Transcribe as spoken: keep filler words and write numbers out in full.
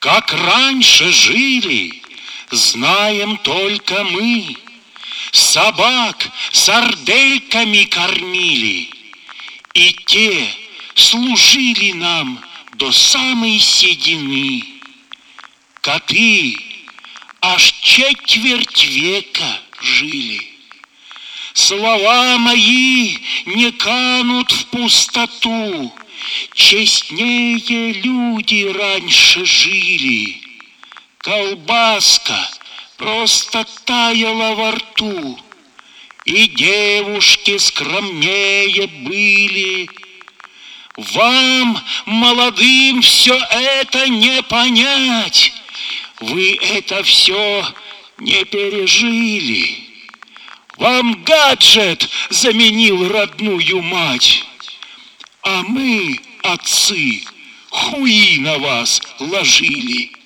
Как раньше жили, знаем только мы. Собак сардельками кормили, и те служили нам до самой седины. Коты аж четверть века жили. Слова мои не канут в пустоту, честнее люди раньше жили. Колбаска просто таяла во рту, и девушки скромнее были. Вам, молодым, все это не понять, вы это все не пережили. Вам гаджет заменил родную мать, а мы, отцы, хуи на вас ложили.